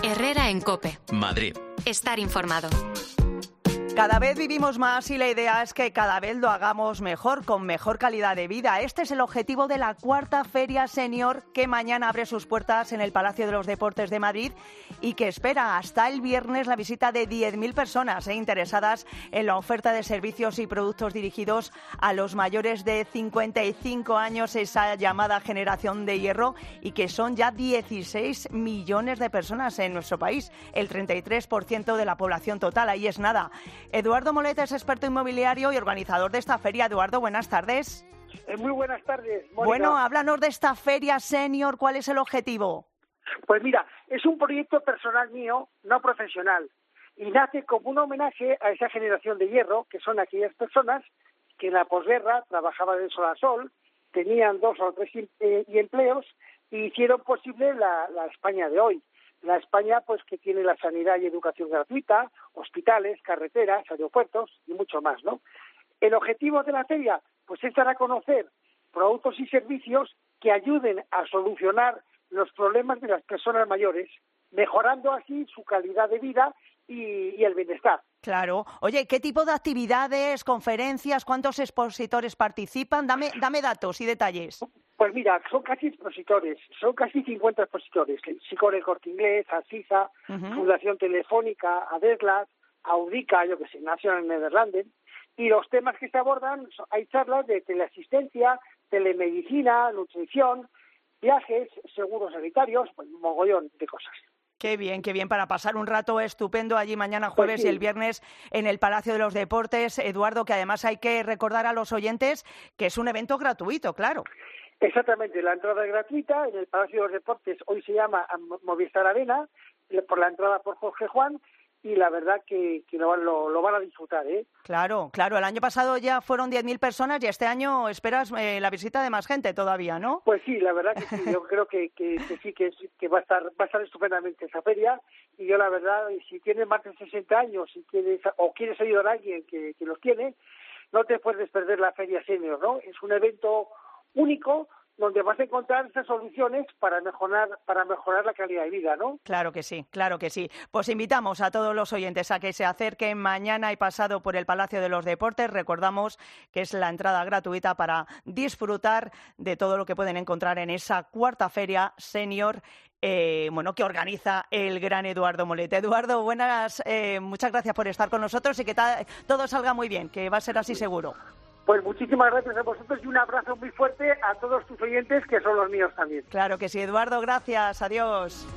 Herrera en COPE. Madrid. Estar informado. Cada vez vivimos más y la idea es que cada vez lo hagamos mejor, con mejor calidad de vida. Este es el objetivo de la cuarta Feria Senior, que mañana abre sus puertas en el Palacio de los Deportes de Madrid y que espera hasta el viernes la visita de 10.000 personas interesadas en la oferta de servicios y productos dirigidos a los mayores de 55 años, esa llamada generación de hierro, y que son ya 16 millones de personas en nuestro país, el 33% de la población total. Ahí es nada. Eduardo Moleta es experto inmobiliario y organizador de esta feria. Eduardo, buenas tardes. Muy buenas tardes, Mónica. Bueno, háblanos de esta feria senior. ¿Cuál es el objetivo? Pues mira, es un proyecto personal mío, no profesional, y nace como un homenaje a esa generación de hierro, que son aquellas personas que en la posguerra trabajaban de sol a sol, tenían 2 o 3 empleos y hicieron posible la España de hoy. La España, pues, que tiene la sanidad y educación gratuita, hospitales, carreteras, aeropuertos y mucho más, ¿no? El objetivo de la feria, pues, es dar a conocer productos y servicios que ayuden a solucionar los problemas de las personas mayores, mejorando así su calidad de vida y el bienestar. Claro. Oye, ¿qué tipo de actividades, conferencias, cuántos expositores participan? Dame datos y detalles. Pues mira, son casi 50 expositores. Sicor El Corte Inglés, Asisa, Fundación Telefónica, Aderslat, Audica, yo que sé, National Nederlanden. Y los temas que se abordan, hay charlas de teleasistencia, telemedicina, nutrición, viajes, seguros sanitarios, pues un mogollón de cosas. Qué bien, para pasar un rato estupendo allí mañana jueves, pues sí, y el viernes en el Palacio de los Deportes. Eduardo, que además hay que recordar a los oyentes que es un evento gratuito, claro. Exactamente, la entrada es gratuita. En el Palacio de los Deportes hoy se llama Movistar Arena, por la entrada por Jorge Juan, y la verdad que lo van a disfrutar, ¿eh? Claro, el año pasado ya fueron 10.000 personas y este año esperas la visita de más gente todavía, ¿no? Pues sí, la verdad que sí, yo creo que sí, que va a estar estupendamente esa feria, y yo la verdad, si tienes más de 60 años quieres ayudar a alguien que los tiene, no te puedes perder la Feria Senior, ¿no? Es un evento único donde vas a encontrar esas soluciones para mejorar la calidad de vida, ¿no? Claro que sí. Pues invitamos a todos los oyentes a que se acerquen mañana y pasado por el Palacio de los Deportes. Recordamos que es la entrada gratuita para disfrutar de todo lo que pueden encontrar en esa cuarta Feria Senior, que organiza el gran Eduardo Moleta. Eduardo, muchas gracias por estar con nosotros y que todo salga muy bien, que va a ser así seguro. Pues muchísimas gracias a vosotros y un abrazo muy fuerte a todos tus oyentes, que son los míos también. Claro que sí, Eduardo, gracias, adiós.